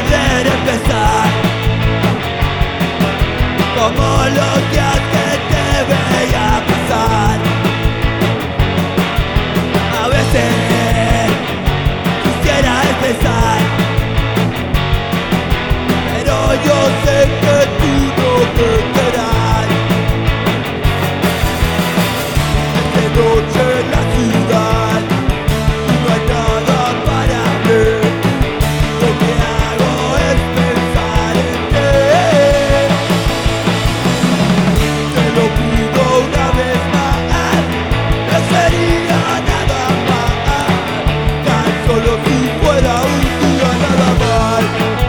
volver a empezar, como los días que te veía pasar. A veces quisiera empezar, pero yo sé que tú no me querrás. De noche en la ciudad no hay nada para ver. Lo que hago es pensar en ti. Te lo pido una vez más, no sería nada más, tan solo si fuera un día nada más.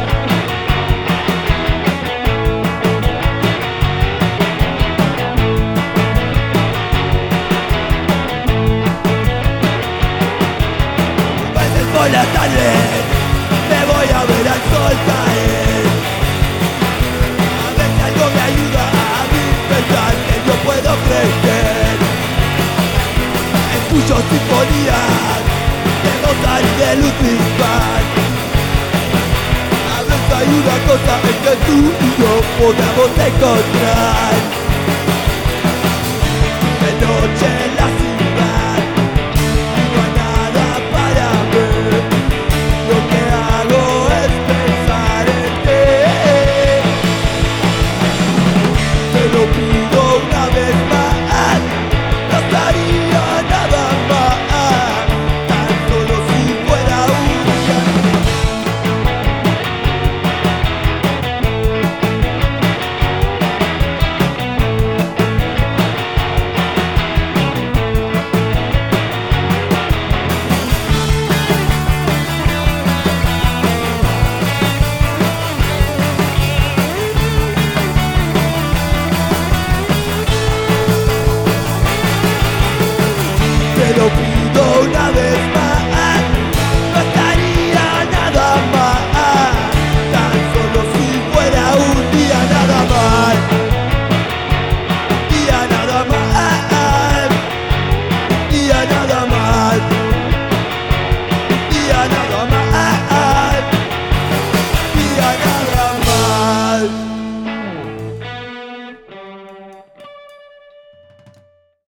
Por la tarde me voy a ver al sol caer. A veces algo me ayuda a mí pensar que yo puedo crecer. Escucho sinfonías de Mozart y de Ludwig van. A veces hay una cosa en que tú y yo podamos encontrar. De noche en la ciudad